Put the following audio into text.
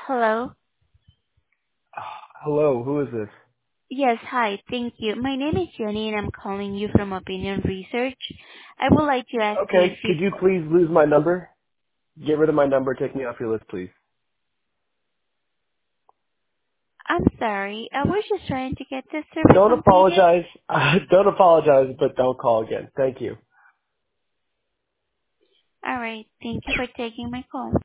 Hello? Hello, who is this? Yes, hi. Thank you. My name is Jenny, and I'm calling you from Opinion Research. I would like to ask you Okay, if you... could you please lose my number? Get rid of my number, take me off your list, please. I'm sorry. I was just trying to get this survey Don't completed. apologize. Don't apologize, but don't call again. Thank you. All right. Thank you for taking my call.